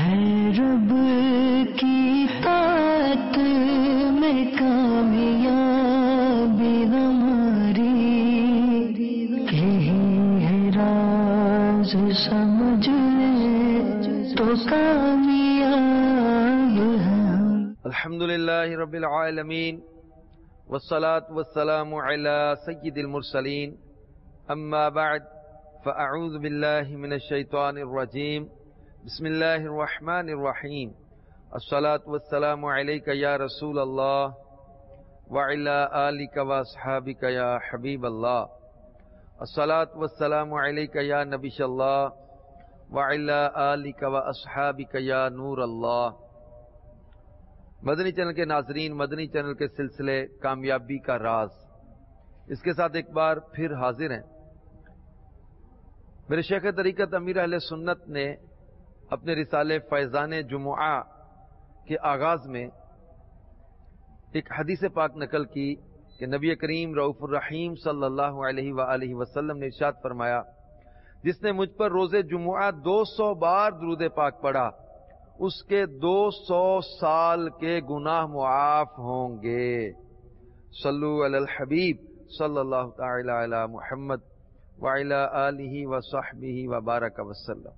ہے رب کی طاعت میں کامیابی ہماری، یہی ہے راز سمجھ لے تو کامیاب ہے۔ الحمدللہ رب العالمین والصلاة والسلام علی سید المرسلین، اما بعد فاعوذ باللہ من الشیطان الرجیم، بسم اللہ الرحمن الرحیم، الصلاة والسلام علیک یا رسول اللہ وعلی آلک واصحابک یا حبیب اللہ، الصلاة والسلام علیک یا نبی اللہ وعلی آلک واصحابک یا نور اللہ۔ مدنی چینل کے ناظرین، مدنی چینل کے سلسلے کامیابی کا راز، اس کے ساتھ ایک بار پھر حاضر ہیں۔ میرے شیخ طریقت امیر اہل سنت نے اپنے رسالے فیضان جمعہ کے آغاز میں ایک حدیث پاک نقل کی کہ نبی کریم رؤوف الرحیم صلی اللہ علیہ وآلہ وسلم نے ارشاد فرمایا، جس نے مجھ پر روز جمعہ 200 بار درود پاک پڑھا اس کے 200 سال کے گناہ معاف ہوں گے۔ صلو علی الحبیب صلی اللہ تعالی علی محمد وعلی آلہ وصحبہ وبارک وسلم۔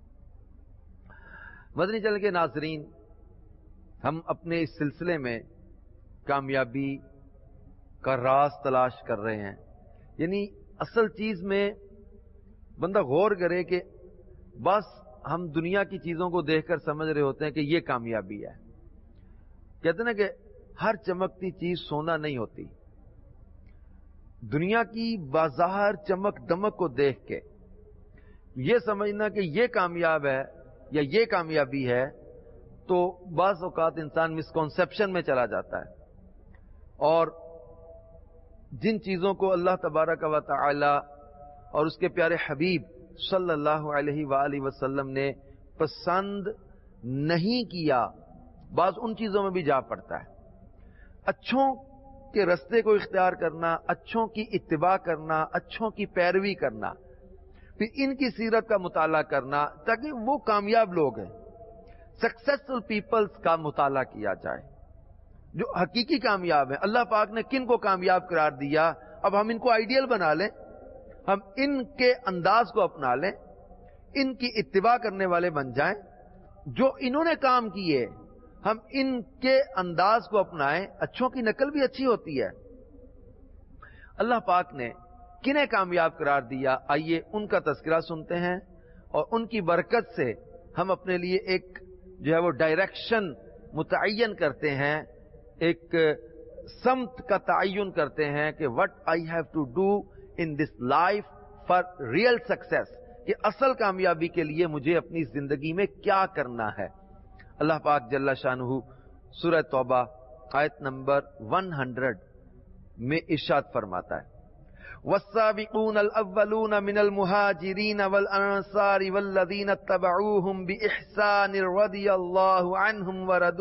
مدنی چینل کے ناظرین، ہم اپنے اس سلسلے میں کامیابی کا راز تلاش کر رہے ہیں، یعنی اصل چیز میں بندہ غور کرے کہ بس ہم دنیا کی چیزوں کو دیکھ کر سمجھ رہے ہوتے ہیں کہ یہ کامیابی ہے۔ کہتے ہیں نا کہ ہر چمکتی چیز سونا نہیں ہوتی۔ دنیا کی بظاہر چمک دمک کو دیکھ کے یہ سمجھنا کہ یہ کامیاب ہے یا یہ کامیابی ہے تو بعض اوقات انسان مسکنسیپشن میں چلا جاتا ہے، اور جن چیزوں کو اللہ تبارک و تعالی اور اس کے پیارے حبیب صلی اللہ علیہ وآلہ وسلم نے پسند نہیں کیا، بعض ان چیزوں میں بھی جا پڑتا ہے۔ اچھوں کے رستے کو اختیار کرنا، اچھوں کی اتباع کرنا، اچھوں کی پیروی کرنا، پھر ان کی سیرت کا مطالعہ کرنا تاکہ وہ کامیاب لوگ ہیں، سکسیسفل پیپلز کا مطالعہ کیا جائے جو حقیقی کامیاب ہیں۔ اللہ پاک نے کن کو کامیاب قرار دیا، اب ہم ان کو آئیڈیل بنا لیں، ہم ان کے انداز کو اپنا لیں، ان کی اتباع کرنے والے بن جائیں، جو انہوں نے کام کیے ہم ان کے انداز کو اپنائیں۔ اچھوں کی نقل بھی اچھی ہوتی ہے۔ اللہ پاک نے کنہیں کامیاب قرار دیا، آئیے ان کا تذکرہ سنتے ہیں، اور ان کی برکت سے ہم اپنے لیے ایک جو ہے وہ ڈائریکشن متعین کرتے ہیں، ایک سمت کا تعین کرتے ہیں کہ what I have to do in this life for real success، کہ اصل کامیابی کے لیے مجھے اپنی زندگی میں کیا کرنا ہے۔ اللہ پاک جل شانہ سورہ توبہ آیت نمبر 100 میں ارشاد فرماتا ہے، والسابقون الاولون من المہاجرین والانصار والذین اتبعوهم بإحسان رضی اللہ عنہم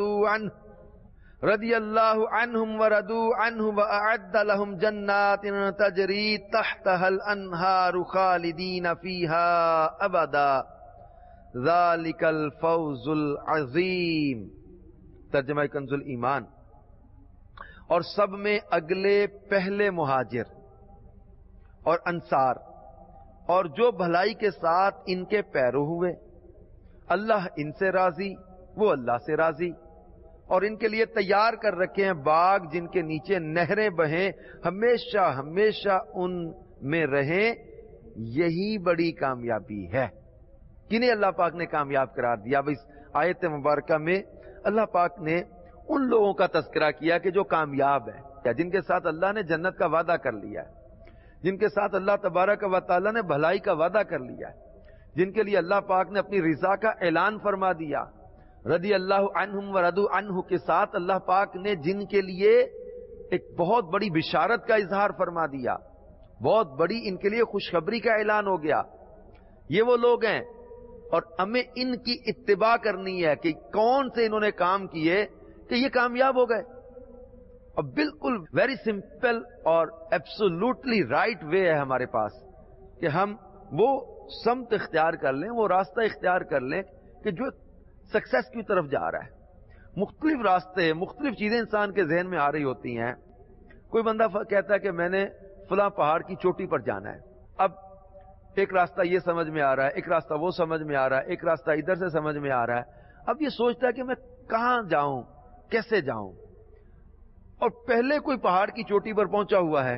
ورضوا عنہ وأعد لهم جنات تجری تحتها الانہار خالدین فیہا ابدا ذالک الفوز العظیم۔ ترجمہ کنز الایمان۔ اور سب میں اگلے پہلے مہاجر اور انصار اور جو بھلائی کے ساتھ ان کے پیرو ہوئے، اللہ ان سے راضی، وہ اللہ سے راضی، اور ان کے لیے تیار کر رکھے ہیں باغ جن کے نیچے نہریں بہیں، ہمیشہ ہمیشہ ان میں رہیں، یہی بڑی کامیابی ہے۔ کنہیں اللہ پاک نے کامیاب قرار دیا؟ اب اس آیت مبارکہ میں اللہ پاک نے ان لوگوں کا تذکرہ کیا کہ جو کامیاب ہیں، جن کے ساتھ اللہ نے جنت کا وعدہ کر لیا ہے، جن کے ساتھ اللہ تبارک و تعالی نے بھلائی کا وعدہ کر لیا ہے، جن کے لیے اللہ پاک نے اپنی رضا کا اعلان فرما دیا، رضی اللہ عنہم ورضوا عنہ کے ساتھ اللہ پاک نے جن کے لیے ایک بہت بڑی بشارت کا اظہار فرما دیا، بہت بڑی ان کے لیے خوشخبری کا اعلان ہو گیا، یہ وہ لوگ ہیں، اور ہمیں ان کی اتباع کرنی ہے کہ کون سے انہوں نے کام کیے کہ یہ کامیاب ہو گئے۔ اور بالکل ویری سمپل اور ایبسولوٹلی رائٹ وے ہے ہمارے پاس کہ ہم وہ سمت اختیار کر لیں، وہ راستہ اختیار کر لیں کہ جو सक्सेस की तरफ जा रहा है। मुख्तलिफ रास्ते, मुख्तलिफ चीजें इंसान के जहन में आ रही होती हैं। कोई बंदा कहता है कि मैंने फलां पहाड़ की चोटी पर जाना है। अब एक रास्ता ये समझ में आ रहा है, एक रास्ता वो समझ में आ रहा है, एक रास्ता इधर से समझ में आ रहा है। अब ये सोचता है कि मैं कहां जाऊं, कैसे जाऊं। और पहले कोई पहाड़ की चोटी पर पहुंचा हुआ है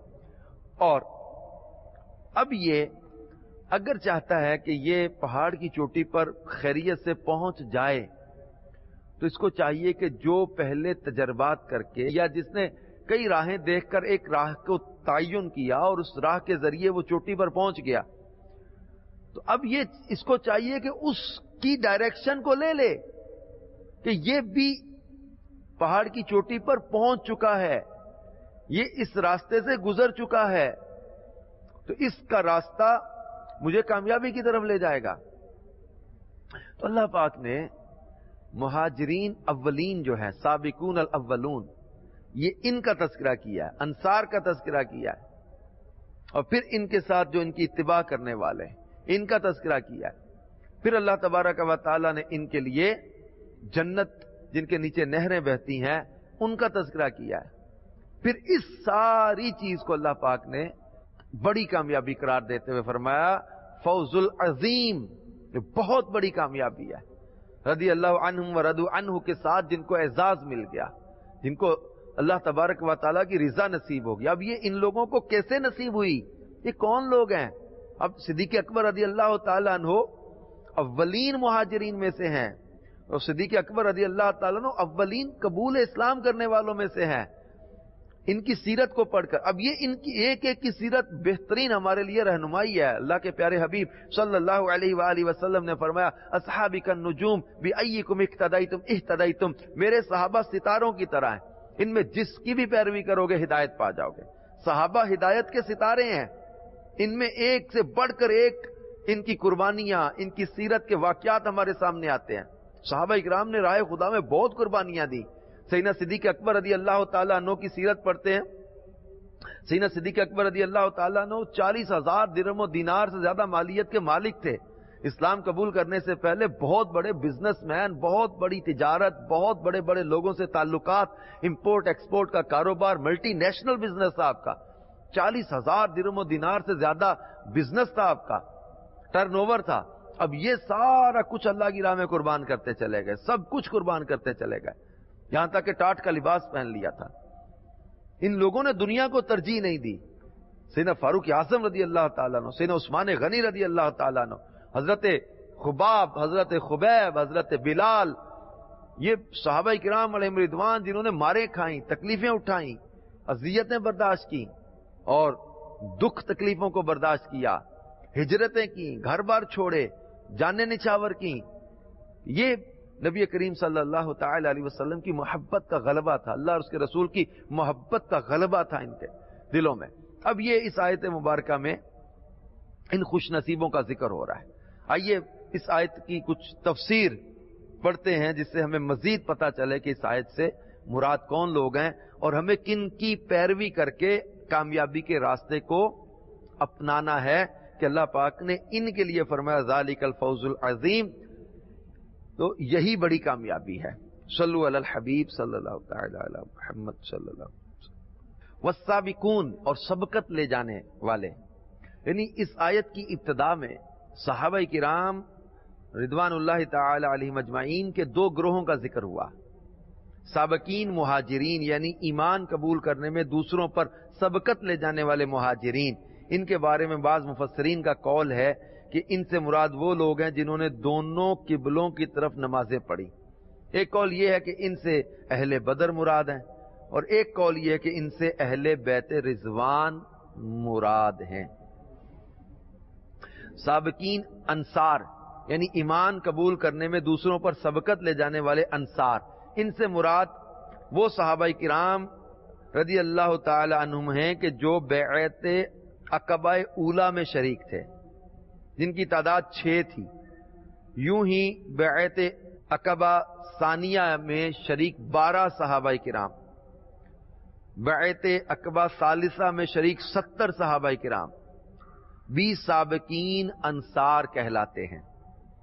और अब ये अगर चाहता है कि ये पहाड़ की चोटी पर खैरियत से पहुंच जाए, तो इसको चाहिए कि जो पहले तजर्बात करके या जिसने कई राहें देखकर एक राह को तयन किया और उस राह के जरिए वो चोटी पर पहुंच गया, तो अब ये इसको चाहिए कि उसकी डायरेक्शन को ले ले कि ये भी पहाड़ की चोटी पर पहुंच चुका है, ये इस रास्ते से गुजर चुका है, तो इसका रास्ता मुझे कामयाबी की तरफ ले जाएगा। तो अल्लाह पाक ने मुहाजिरीन अव्वलीन जो है, साबिकून अल अव्वलून, ये इनका तस्करा किया है, अंसार का तस्करा किया है, और फिर इनके साथ जो इनकी इत्तिबा करने वाले इनका तस्करा किया है। फिर अल्लाह तबारक व तआला ने इनके लिए जन्नत जिनके नीचे नहरें बहती हैं उनका तस्करा किया है। फिर इस सारी चीज को अल्लाह पाक ने बड़ी कामयाबी करार देते हुए फरमाया फौजुल अजीम, जो बहुत बड़ी कामयाबी है। रदी अल्लाह अन्हुम व रदू अन्हु के साथ जिनको एजाज मिल गया, जिनको अल्लाह तबारक व तआला की रिजा नसीब होगी। अब ये इन लोगों को कैसे नसीब हुई, ये कौन लोग हैं? अब सिद्दीक़ अकबर रदी अल्लाह तआला अन्हु अव्वलीन मुहाजिरीन में से हैं, और सिद्दीक़ अकबर रदी अल्लाह तआला अन्हु अव्वलीन कबूल इस्लाम करने वालों में से हैं। इनकी सीरत को पढ़कर, अब ये इनकी एक एक की सीरत बेहतरीन हमारे लिए रहनुमाई है। अल्लाह के प्यारे हबीब सल्लल्लाहु अलैहि वसल्लम ने फरमाया अस्हाबी कन नुजूम बिअय्यिकुम इक्तदाइतुम इह्तदाइतुम, मेरे सहाबा सितारों की तरह हैं, इनमें जिसकी भी पैरवी करोगे हिदायत पा जाओगे। सहाबा हिदायत के सितारे हैं, इनमें एक से बढ़कर एक इनकी कुर्बानियां, इनकी सीरत के वाकयात हमारे सामने आते हैं। सहाबा इकराम ने राह खुदा में बहुत कुर्बानियां दी। सैयदना सिद्दीक़ अकबर रदी अल्लाह तआला अन्हु की सीरत पढ़ते हैं। सैयदना सिद्दीक़ अकबर रदी अल्लाह तआला अन्हु 40,000 दिरहम दिनार से ज्यादा मालियत के मालिक थे। इस्लाम कबूल करने से पहले बहुत बड़े बिजनेसमैन, बहुत बड़ी तिजारत, बहुत बड़े बड़े लोगों से ताल्लुकात, इंपोर्ट एक्सपोर्ट का कारोबार, मल्टीनेशनल बिजनेस था आपका। 40,000 दिरहम दिनार से ज्यादा बिजनेस था आपका, टर्नओवर था। अब ये सारा कुछ अल्लाह की राह में कुर्बान करते चले गए, सब कुछ कुर्बान करते चले गए, यहां तक कि टाट का लिबास पहन लिया था। इन लोगों ने दुनिया को तरजीह नहीं दी। सैयदना फारूक आज़म रदी अल्लाह तआला अन्हु, सैयदना उस्मान गनी रदी अल्लाह तआला अन्हु, हजरत खुबाब, हजरत खुबैब, हजरत बिलाल, ये सहाबा किराम अलैहिम रिदवान जिन्होंने मारे खाई, तकलीफें उठाई, अज़ियतें बर्दाश्त की और दुख तकलीफों को बर्दाश्त किया, हिजरतें की, घर बार छोड़े, जाने निछावर की, ये नबी करीम सल्लल्लाहु तआला अलैहि वसल्लम की मोहब्बत का गलबा था, अल्लाह और उसके रसूल की मोहब्बत का गलबा था इनके दिलों में। अब ये इस आयत मुबारका में इन खुश नसीबों का जिक्र हो रहा है। आइए इस आयत की कुछ तफसीर पढ़ते हैं, जिससे हमें मजीद पता चले कि इस आयत से मुराद कौन लोग हैं और हमें किन की पैरवी करके कामयाबी के रास्ते को अपनाना है कि अल्लाह पाक ने इनके लिए फरमाया ज़ालिकल फौजुल अज़ीम, तो यही बड़ी कामयाबी है। सल्लु अलल हबीब सल्लल्लाहु तआला अला मुहम्मद सल्लल्लाहु अलैहि वसल्लम। वस्साबिकून, और सबकत ले जाने वाले, यानी इस आयत की इब्तिदा में सहाबा किराम रिदवानुल्लाह तआला अलैहिम अजमाइन के दो ग्रोहों का जिक्र हुआ। साबकीन मुहाजिरीन, यानी ईमान कबूल करने में दूसरों पर सबकत ले जाने वाले मुहाजिरीन, इनके बारे में बाज़ मुफस्सिरीन का कौल है कि इनसे मुराद वो लोग हैं जिन्होंने दोनों किबलों की तरफ नमाजें पढ़ी। एक कौल ये है कि इनसे अहले बदर मुराद हैं, और एक कौल ये है कि इनसे अहले बैत रिजवान मुराद हैं। साबकीन अंसार, यानी ईमान कबूल करने में दूसरों पर सबकत ले जाने वाले अंसार, इनसे मुराद वो सहाबाई किराम रदी अल्लाह तआला अन्हुम हैं कि जो बैअत अक़बा ऊला में शरीक थे, जिनकी तादाद 6 थी। यूं ही बैअत अक़बा सानिया में शरीक 12 सहाबाई किराम, बैअत अक़बा सालिसा में शरीक 70 सहाबाई किराम, 20 साबकीन अंसार कहलाते हैं।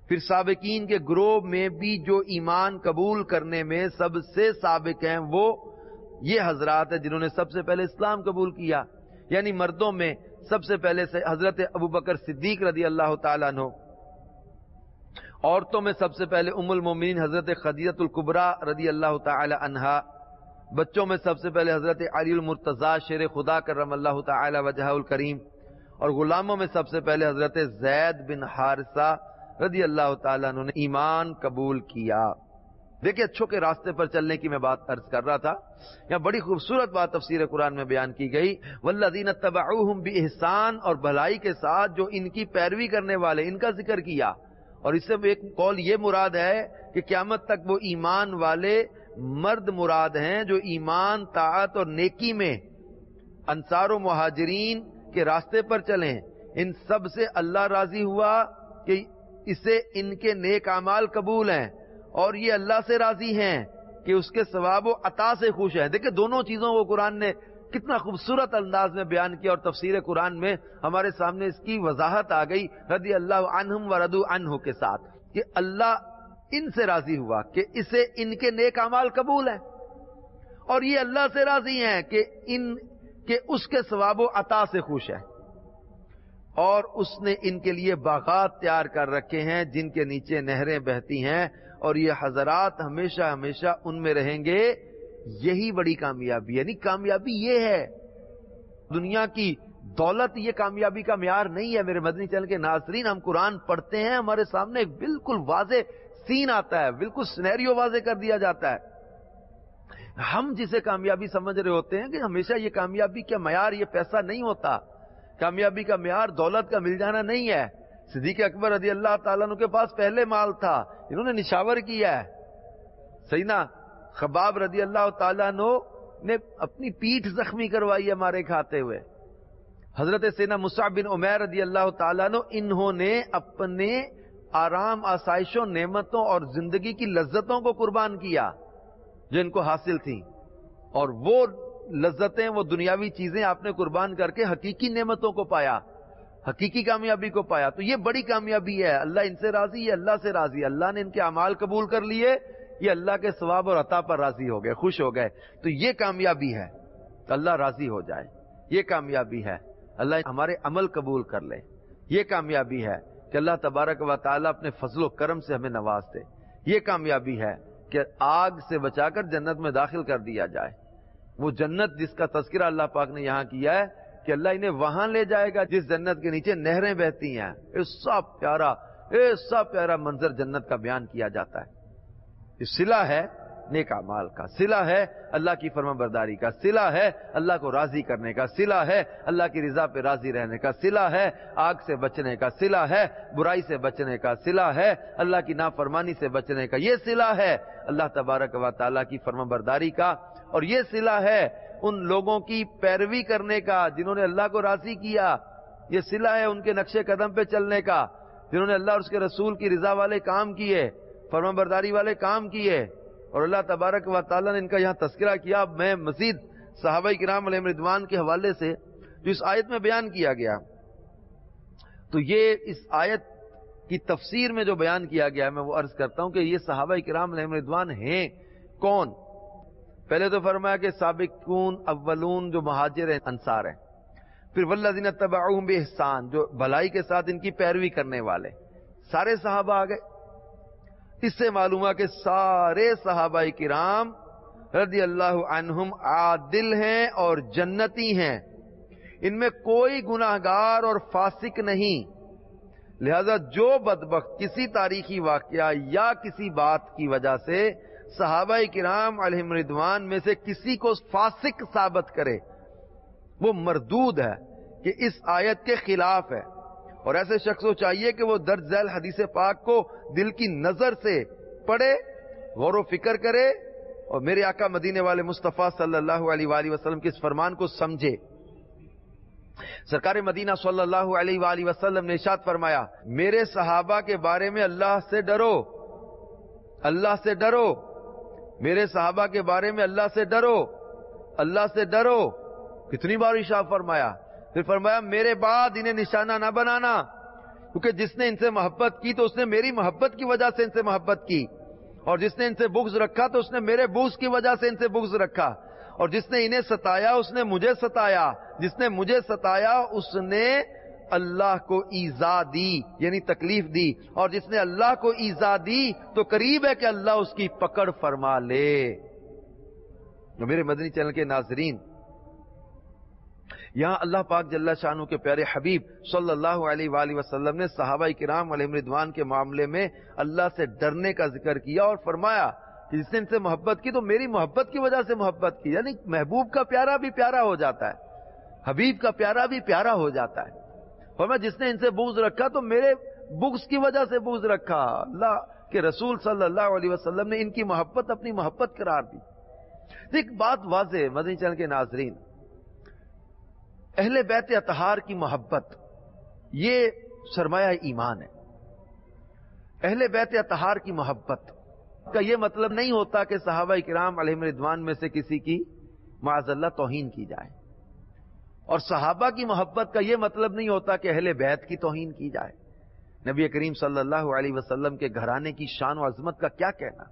پھر سابقین کے گروہ میں بھی جو ایمان قبول کرنے میں سب سے سابق ہیں وہ یہ حضرات ہیں جنہوں نے سب سے پہلے اسلام قبول کیا. یعنی مردوں میں سب سے پہلے سے حضرت ابوبکر صدیق رضی اللہ تعالیٰ عنہ، عورتوں میں سب سے پہلے ام المومنین حضرت خدیجہ الکبریٰ رضی اللہ تعالی عنہا، بچوں میں سب سے پہلے حضرت علی المرتضیٰ شیر خدا کرم اللہ تعالی وجہہ الکریم، اور غلاموں میں سب سے پہلے حضرت زید بن حارثہ رضی اللہ تعالیٰ عنہ نے ایمان قبول کیا. دیکھیں اچھوں کے راستے پر چلنے کی میں بات عرض کر رہا تھا. یہاں بڑی خوبصورت بات تفسیر قرآن میں بیان کی گئی، والذین اتبعوہم بإحسان، اور بھلائی کے ساتھ جو ان کی پیروی کرنے والے، ان کا ذکر کیا. اور اس سے ایک قول یہ مراد ہے کہ قیامت تک وہ ایمان والے مرد مراد ہیں جو ایمان، طاعت اور نیکی میں انصار و مہاجرین کے راستے پر چلیں. ان سب سے اللہ راضی ہوا کہ اسے ان کے نیک اعمال قبول ہیں، اور یہ اللہ سے راضی ہیں کہ اس کے ثواب و عطا سے خوش ہیں. دیکھیں دونوں چیزوں کو قرآن نے کتنا خوبصورت انداز میں بیان کیا، اور تفسیر قرآن میں ہمارے سامنے اس کی وضاحت آ گئی رضی اللہ عنہم ورضوا عنہ کے ساتھ، کہ اللہ ان سے راضی ہوا کہ اسے ان کے نیک اعمال قبول ہیں، اور یہ اللہ سے راضی ہیں کہ ان کے اس کے ثواب و عطا سے خوش ہے. اور اس نے ان کے لیے باغات تیار کر رکھے ہیں جن کے نیچے نہریں بہتی ہیں، اور یہ حضرات ہمیشہ ہمیشہ ان میں رہیں گے. یہی بڑی کامیابی ہے. یعنی کامیابی یہ ہے، دنیا کی دولت یہ کامیابی کا معیار نہیں ہے. میرے مدنی چینل کے ناظرین، ہم قرآن پڑھتے ہیں، ہمارے سامنے ایک بالکل واضح سین آتا ہے، بالکل سینیریو واضح کر دیا جاتا ہے. ہم جسے کامیابی سمجھ رہے ہوتے ہیں کہ ہمیشہ یہ کامیابی کا معیار یہ پیسہ نہیں ہوتا، کامیابی کا معیار دولت کا مل جانا نہیں ہے. صدیق اکبر رضی اللہ تعالیٰ عنہ کے پاس پہلے مال تھا، انہوں نے نشاور کیا ہے. سیدنا خباب رضی اللہ تعالیٰ عنہ نے اپنی پیٹھ زخمی کروائی ہے مارے کھاتے ہوئے. حضرت سیدنا مصعب بن عمیر رضی اللہ تعالیٰ عنہ، انہوں نے اپنے آرام، آسائشوں، نعمتوں اور زندگی کی لذتوں کو قربان کیا جو ان کو حاصل تھی، اور وہ لذتیں، وہ دنیاوی چیزیں آپ نے قربان کر کے حقیقی نعمتوں کو پایا، حقیقی کامیابی کو پایا. تو یہ بڑی کامیابی ہے. اللہ ان سے راضی ہے، اللہ سے راضی ہے. اللہ نے ان کے اعمال قبول کر لیے، یہ اللہ کے ثواب اور عطا پر راضی ہو گئے، خوش ہو گئے. تو یہ کامیابی ہے، اللہ راضی ہو جائے. یہ کامیابی ہے اللہ ہمارے عمل قبول کر لے. یہ کامیابی ہے کہ اللہ تبارک و تعالیٰ اپنے فضل و کرم سے ہمیں نواز دے. یہ کامیابی ہے کہ آگ سے بچا کر جنت میں داخل کر دیا جائے. وہ جنت جس کا تذکرہ اللہ پاک نے یہاں کیا ہے کہ اللہ انہیں وہاں لے جائے گا جس جنت کے نیچے نہریں بہتی ہیں. ایسا پیارا منظر جنت کا بیان کیا جاتا ہے. یہ صلہ ہے نیک اعمال کا، صلہ ہے اللہ کی فرما برداری کا، صلہ ہے اللہ کو راضی کرنے کا، صلہ ہے اللہ کی رضا پہ راضی رہنے کا، صلہ ہے آگ سے بچنے کا، صلہ ہے برائی سے بچنے کا، صلہ ہے اللہ کی نافرمانی سے بچنے کا. یہ صلہ ہے اللہ تبارک و تعالیٰ کی فرما برداری کا، اور یہ صلہ ہے ان لوگوں کی پیروی کرنے کا جنہوں نے اللہ کو راضی کیا. یہ صلہ ہے ان کے نقش قدم پہ چلنے کا جنہوں نے اللہ اور اس کے رسول کی رضا والے کام کیے، فرما برداری والے کام کیے. اور اللہ تبارک و تعالیٰ نے ان کا یہاں تذکرہ کیا. میں مزید صحابہ کرام علیہم رضوان کے حوالے سے جو اس آیت میں بیان کیا گیا، تو یہ اس آیت کی تفسیر میں جو بیان کیا گیا ہے میں وہ عرض کرتا ہوں کہ یہ صحابہ کرام علیہم رضوان ہیں کون. پہلے تو فرمایا کہ سابقون اولون جو مہاجر ہیں، انصار ہیں. پھر والذین اتبعوہم بإحسان جو بھلائی کے ساتھ ان کی پیروی کرنے والے، سارے صحابہ آ گئے. اس سے معلوم ہوا کہ سارے صحابہ کرام رضی اللہ عنہم عادل ہیں اور جنتی ہیں. ان میں کوئی گناہگار اور فاسق نہیں. لہذا جو بدبخت کسی تاریخی واقعہ یا کسی بات کی وجہ سے صحابہ کرام علیہم رضوان میں سے کسی کو فاسق ثابت کرے، وہ مردود ہے، کہ اس آیت کے خلاف ہے. اور ایسے شخص کو چاہیے کہ وہ درج ذیل حدیث پاک کو دل کی نظر سے پڑھے، غور و فکر کرے، اور میرے آقا مدینے والے مصطفیٰ صلی اللہ علیہ وآلہ وسلم کے اس فرمان کو سمجھے. سرکار مدینہ صلی اللہ علیہ وآلہ وسلم نے ارشاد فرمایا، میرے صحابہ کے بارے میں اللہ سے ڈرو، اللہ سے ڈرو. میرے صحابہ کے بارے میں اللہ سے ڈرو، اللہ سے ڈرو. کتنی بار ارشاد فرمایا. پھر فرمایا میرے بعد انہیں نشانہ نہ بنانا، کیونکہ جس نے ان سے محبت کی تو اس نے میری محبت کی وجہ سے ان سے محبت کی، اور جس نے ان سے بغض رکھا تو اس نے میرے بغض کی وجہ سے ان سے بغض رکھا، اور جس نے انہیں ستایا اس نے مجھے ستایا، جس نے مجھے ستایا اس نے اللہ کو ایذا دی یعنی تکلیف دی، اور جس نے اللہ کو ایذا دی تو قریب ہے کہ اللہ اس کی پکڑ فرما لے۔ میرے مدنی چینل کے ناظرین، یہاں اللہ پاک جل شانہ کے پیارے حبیب صلی اللہ علیہ وآلہ وسلم نے صحابہ کرام علیہم رضوان کے معاملے میں اللہ سے ڈرنے کا ذکر کیا اور فرمایا کہ جس نے ان سے محبت کی تو میری محبت کی وجہ سے محبت کی، یعنی محبوب کا پیارا بھی پیارا ہو جاتا ہے، حبیب کا پیارا بھی پیارا ہو جاتا ہے۔ فرمایا جس نے ان سے بغض رکھا تو میرے بغض کی وجہ سے بغض رکھا، اللہ کے رسول صلی اللہ علیہ وسلم نے ان کی محبت اپنی محبت قرار دی۔ ایک بات واضح مدنی چینل کے ناظرین، اہل بیت اطہار کی محبت یہ سرمایہ ایمان ہے۔ اہل بیت اطہار کی محبت کا یہ مطلب نہیں ہوتا کہ صحابہ کرام علیہم رضوان میں سے کسی کی معاذ اللہ توہین کی جائے، اور صحابہ کی محبت کا یہ مطلب نہیں ہوتا کہ اہل بیت کی توہین کی جائے۔ نبی کریم صلی اللہ علیہ وسلم کے گھرانے کی شان و عظمت کا کیا کہنا،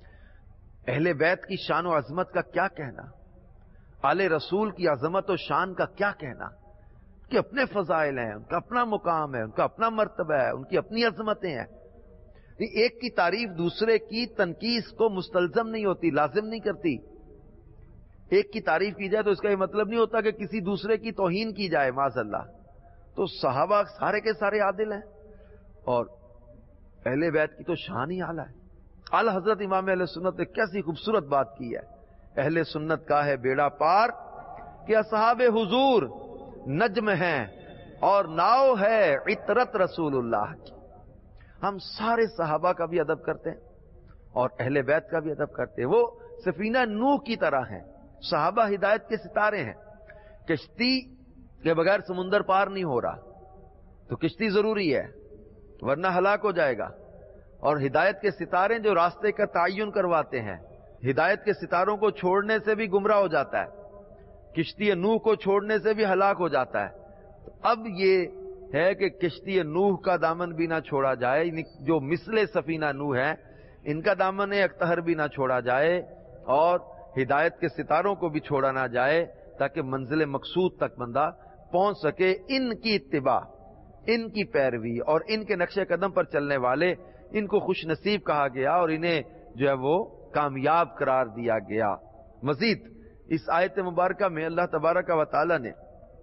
اہل بیت کی شان و عظمت کا کیا کہنا، آل رسول کی عظمت و شان کا کیا کہنا، کہ اپنے فضائل ہیں، ان کا اپنا مقام ہے، ان کا اپنا مرتبہ ہے، ان کی اپنی عظمتیں ہیں۔ ایک کی تعریف دوسرے کی تنقیص کو مستلزم نہیں ہوتی، لازم نہیں کرتی۔ ایک کی تعریف کی جائے تو اس کا یہ مطلب نہیں ہوتا کہ کسی دوسرے کی توہین کی جائے معاذ اللہ۔ تو صحابہ سارے کے سارے عادل ہیں، اور اہل بیت کی تو شان ہی اعلیٰ ہے۔ اعلی حضرت امام اہل سنت نے کیسی خوبصورت بات کی ہے، اہل سنت کا ہے بیڑا پار کہ اصحاب حضور نجم ہیں اور ناؤ ہے عطرت رسول اللہ کی۔ ہم سارے صحابہ کا بھی ادب کرتے ہیں اور اہل بیت کا بھی ادب کرتے ہیں۔ وہ سفینہ نوح کی طرح ہیں، صحابہ ہدایت کے ستارے ہیں۔ کشتی کے بغیر سمندر پار نہیں ہو رہا، تو کشتی ضروری ہے ورنہ ہلاک ہو جائے گا، اور ہدایت کے ستارے جو راستے کا تعین کرواتے ہیں، ہدایت کے ستاروں کو چھوڑنے سے بھی گمراہ ہو جاتا ہے، کشتی نوح کو چھوڑنے سے بھی ہلاک ہو جاتا ہے۔ تو اب یہ ہے کہ کشتی نوح کا دامن بھی نہ چھوڑا جائے، جو مثل سفینہ نوح ہے ان کا دامن اختہر بھی نہ چھوڑا جائے، اور ہدایت کے ستاروں کو بھی چھوڑا نہ جائے، تاکہ منزل مقصود تک بندہ پہنچ سکے۔ ان کی اتباع، ان کی پیروی اور ان کے نقش قدم پر چلنے والے، ان کو خوش نصیب کہا گیا اور انہیں جو ہے وہ کامیاب قرار دیا گیا۔ مزید اس آیت مبارکہ میں اللہ تبارک و تعالی نے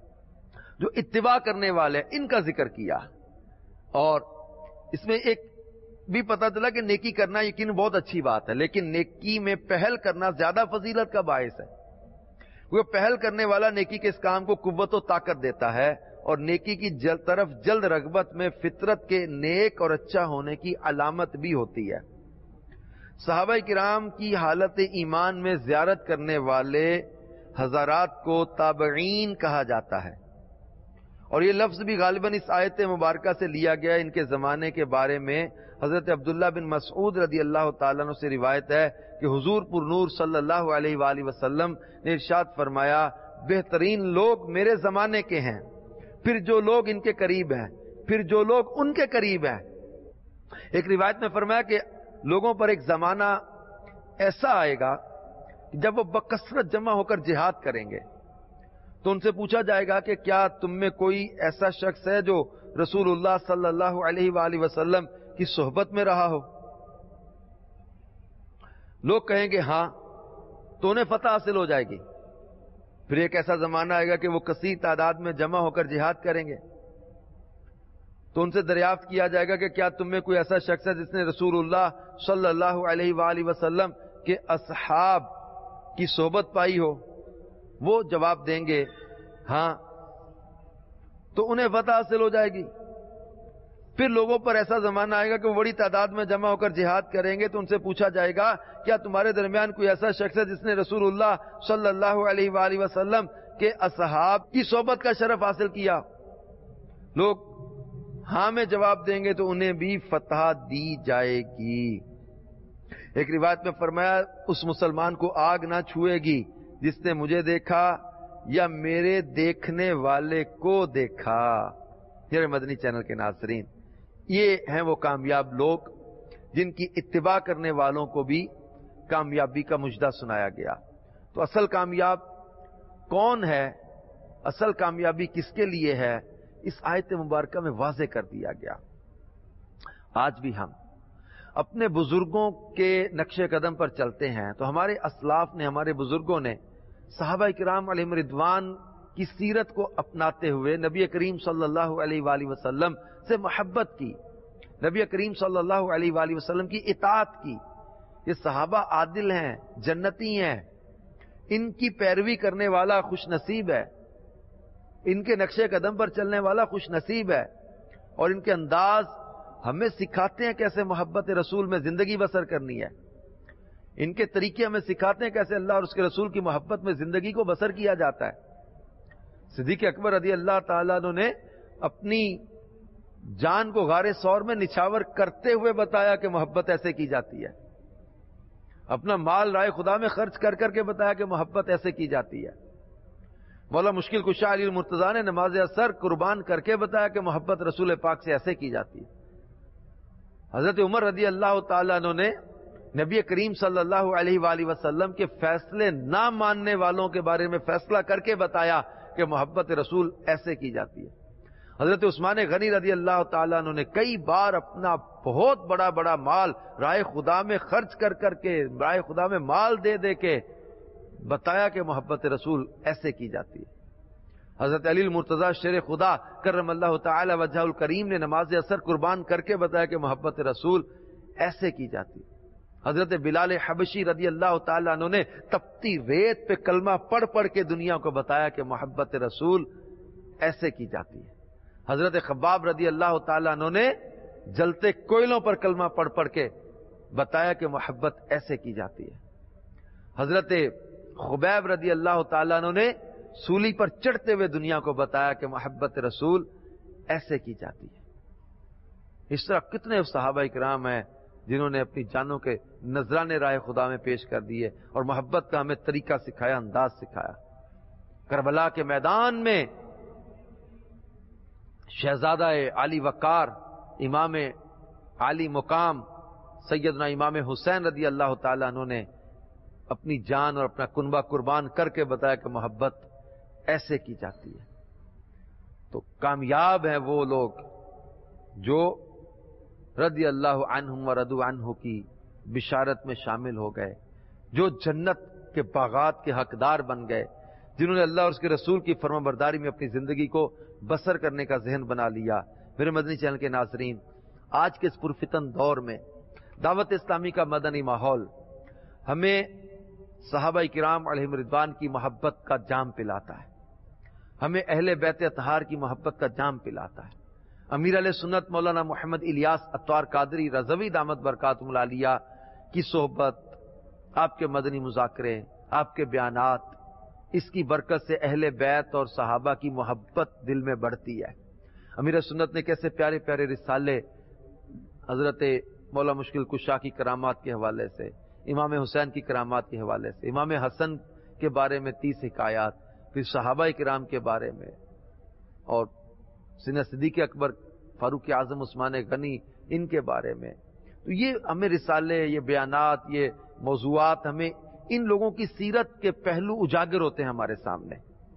جو اتباع کرنے والے ان کا ذکر کیا، اور اس میں ایک بھی پتہ چلا کہ نیکی کرنا یقین بہت اچھی بات ہے، لیکن نیکی میں پہل کرنا زیادہ فضیلت کا باعث ہے، کیونکہ پہل کرنے والا نیکی کے اس کام کو قوت و طاقت دیتا ہے، اور نیکی کی طرف جلد رغبت میں فطرت کے نیک اور اچھا ہونے کی علامت بھی ہوتی ہے۔ صحابہ کرام کی حالت ایمان میں زیارت کرنے والے حضرات کو تابعین کہا جاتا ہے، اور یہ لفظ بھی غالباً اس آیت مبارکہ سے لیا گیا ہے۔ ان کے زمانے کے بارے میں حضرت عبداللہ بن مسعود رضی اللہ تعالیٰ عنہ سے روایت ہے کہ حضور پر نور صلی اللہ علیہ وآلہ وسلم نے ارشاد فرمایا، بہترین لوگ میرے زمانے کے ہیں، پھر جو لوگ ان کے قریب ہیں، پھر جو لوگ ان کے قریب ہیں۔ ایک روایت میں فرمایا کہ لوگوں پر ایک زمانہ ایسا آئے گا جب وہ بکثرت جمع ہو کر جہاد کریں گے، تو ان سے پوچھا جائے گا کہ کیا تم میں کوئی ایسا شخص ہے جو رسول اللہ صلی اللہ علیہ وآلہ وسلم کی صحبت میں رہا ہو؟ لوگ کہیں گے ہاں، تو انہیں فتح حاصل ہو جائے گی۔ پھر ایک ایسا زمانہ آئے گا کہ وہ کثیر تعداد میں جمع ہو کر جہاد کریں گے، تو ان سے دریافت کیا جائے گا کہ کیا تم میں کوئی ایسا شخص ہے جس نے رسول اللہ صلی اللہ علیہ وآلہ وسلم کے اصحاب کی صحبت پائی ہو؟ وہ جواب دیں گے ہاں، تو انہیں فتح حاصل ہو جائے گی۔ پھر لوگوں پر ایسا زمانہ آئے گا کہ وہ بڑی تعداد میں جمع ہو کر جہاد کریں گے، تو ان سے پوچھا جائے گا کیا تمہارے درمیان کوئی ایسا شخص ہے جس نے رسول اللہ صلی اللہ علیہ وآلہ وسلم کے اصحاب کی صحبت کا شرف حاصل کیا؟ لوگ ہاں میں جواب دیں گے تو انہیں بھی فتح دی جائے گی۔ ایک روایت میں فرمایا، اس مسلمان کو آگ نہ چھوئے گی جس نے مجھے دیکھا یا میرے دیکھنے والے کو دیکھا۔ یہ مدنی چینل کے ناظرین، یہ ہیں وہ کامیاب لوگ جن کی اتباع کرنے والوں کو بھی کامیابی کا مجدہ سنایا گیا. تو اصل کامیاب کون ہے، اصل کامیابی کس کے لیے ہے، اس آیت مبارکہ میں واضح کر دیا گیا. آج بھی ہم اپنے بزرگوں کے نقش قدم پر چلتے ہیں تو ہمارے اسلاف نے، ہمارے بزرگوں نے صحابہ کرام علیہم رضوان کی سیرت کو اپناتے ہوئے نبی کریم صلی اللہ علیہ وآلہ وسلم سے محبت کی، نبی کریم صلی اللہ علیہ وآلہ وسلم کی اطاعت کی. یہ صحابہ عادل ہیں، جنتی ہیں، ان کی پیروی کرنے والا خوش نصیب ہے، ان کے نقش قدم پر چلنے والا خوش نصیب ہے. اور ان کے انداز ہمیں سکھاتے ہیں کیسے محبت رسول میں زندگی بسر کرنی ہے. ان کے طریقے ہمیں سکھاتے ہیں کیسے اللہ اور اس کے رسول کی محبت میں زندگی کو بسر کیا جاتا ہے. صدیق اکبر رضی اللہ تعالیٰ عنہ نے اپنی جان کو غار ثور میں نچھاور کرتے ہوئے بتایا کہ محبت ایسے کی جاتی ہے. اپنا مال رائے خدا میں خرچ کر کر کے بتایا کہ محبت ایسے کی جاتی ہے. مولا مشکل کشا علی المرتضیٰ نے نماز اثر قربان کر کے بتایا کہ محبت رسول پاک سے ایسے کی جاتی ہے. حضرت عمر رضی اللہ تعالیٰ عنہ نے نبی کریم صلی اللہ علیہ وآلہ وسلم کے فیصلے نہ ماننے والوں کے بارے میں فیصلہ کر کے بتایا کہ محبت رسول ایسے کی جاتی ہے. حضرت عثمان غنی رضی اللہ تعالیٰ عنہ نے کئی بار اپنا بہت بڑا مال رائے خدا میں خرچ کر کر کے، رائے خدا میں مال دے دے کے بتایا کہ محبت رسول ایسے کی جاتی ہے. حضرت علی المرتضیٰ شیر خدا کرم اللہ تعالی وجہ الکریم نے نماز اثر قربان کر کے بتایا کہ محبت رسول ایسے کی جاتی ہے. حضرت بلال حبشی رضی اللہ تعالیٰ عنہ نے تپتی ریت پہ کلمہ پڑھ پڑھ کے دنیا کو بتایا کہ محبت رسول ایسے کی جاتی ہے. حضرت خباب رضی اللہ تعالیٰ عنہ نے جلتے کوئلوں پر کلمہ پڑھ پڑھ کے بتایا کہ محبت ایسے کی جاتی ہے. حضرت خبیب رضی اللہ تعالیٰ عنہ نے سولی پر چڑھتے ہوئے دنیا کو بتایا کہ محبت رسول ایسے کی جاتی ہے. اس طرح کتنے صحابہ کرام ہیں جنہوں نے اپنی جانوں کے نذرانے راہ خدا میں پیش کر دیے اور محبت کا ہمیں طریقہ سکھایا، انداز سکھایا. کربلا کے میدان میں شہزادہ علی وقار، امام علی مقام سیدنا امام حسین رضی اللہ تعالیٰ عنہ نے اپنی جان اور اپنا کنبہ قربان کر کے بتایا کہ محبت ایسے کی جاتی ہے. تو کامیاب ہیں وہ لوگ جو رضی اللہ عنہم ورضوا عنہ کی بشارت میں شامل ہو گئے، جو جنت کے باغات کے حقدار بن گئے، جنہوں نے اللہ اور اس کے رسول کی فرمانبرداری میں اپنی زندگی کو بسر کرنے کا ذہن بنا لیا. میرے مدنی چینل کے ناظرین، آج کے اس پرفتن دور میں دعوت اسلامی کا مدنی ماحول ہمیں صحابہ کرام علیہم رضوان کی محبت کا جام پلاتا ہے، ہمیں اہل بیت اطہار کی محبت کا جام پلاتا ہے. امیر علیہ سنت مولانا محمد الیاس اتوار قادری رضوی دامت برکاتہم العالیہ کی صحبت، آپ کے مدنی مذاکرے، آپ کے بیانات، اس کی برکت سے اہل بیت اور صحابہ کی محبت دل میں بڑھتی ہے. امیر سنت نے کیسے پیارے پیارے رسالے حضرت مولا مشکل کشا کی کرامات کے حوالے سے، امام حسین کی کرامات کے حوالے سے، امام حسن کے بارے میں 30 حکایات، پھر صحابہ کرام کے بارے میں، اور سیدنا صدیق اکبر، فاروق اعظم، عثمان غنی، ان کے بارے میں. تو یہ ہمیں رسالے، یہ بیانات، یہ موضوعات، ہمیں ان لوگوں کی سیرت کے پہلو اجاگر ہوتے ہیں ہمارے سامنے.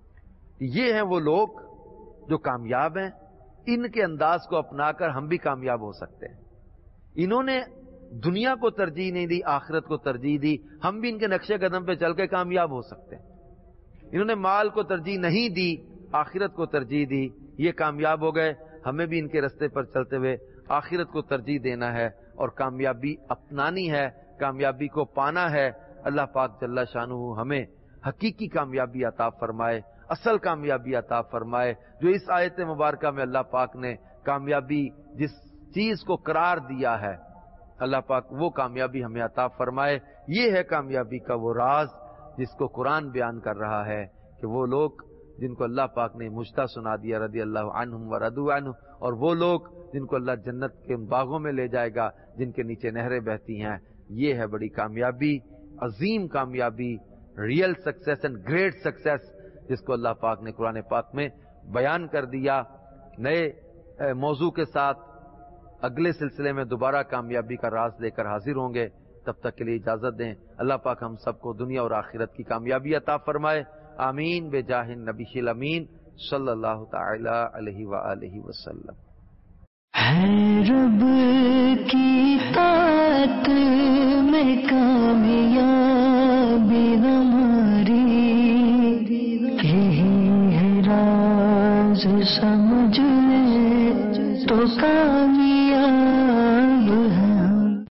یہ ہیں وہ لوگ جو کامیاب ہیں. ان کے انداز کو اپنا کر ہم بھی کامیاب ہو سکتے ہیں. انہوں نے دنیا کو ترجیح نہیں دی، آخرت کو ترجیح دی. ہم بھی ان کے نقش قدم پہ چل کے کامیاب ہو سکتے ہیں. انہوں نے مال کو ترجیح نہیں دی، آخرت کو ترجیح دی، یہ کامیاب ہو گئے. ہمیں بھی ان کے رستے پر چلتے ہوئے آخرت کو ترجیح دینا ہے اور کامیابی اپنانی ہے، کامیابی کو پانا ہے. اللہ پاک جل شانہ ہمیں حقیقی کامیابی عطا فرمائے، اصل کامیابی عطا فرمائے. جو اس آیت مبارکہ میں اللہ پاک نے کامیابی جس چیز کو قرار دیا ہے، اللہ پاک وہ کامیابی ہمیں عطا فرمائے. یہ ہے کامیابی کا وہ راز جس کو قرآن بیان کر رہا ہے کہ وہ لوگ جن کو اللہ پاک نے مجدہ سنا دیا رضی اللہ عنہم ورضوا عنہ، اور وہ لوگ جن کو اللہ جنت کے باغوں میں لے جائے گا جن کے نیچے نہریں بہتی ہیں. یہ ہے بڑی کامیابی، عظیم کامیابی، real success and great success, جس کو اللہ پاک نے قرآن پاک میں بیان کر دیا. نئے موضوع کے ساتھ اگلے سلسلے میں دوبارہ کامیابی کا راز لے کر حاضر ہوں گے. تب تک کے لیے اجازت دیں. اللہ پاک ہم سب کو دنیا اور آخرت کی کامیابی عطا فرمائے. آمین بجاہ النبی الامین صلی اللہ تعالی علیہ وآلہ وسلم. ہے رب کی طاعت میں کامیابی ہماری، یہی ہے راز سمجھ لے تو کامیاب ہے.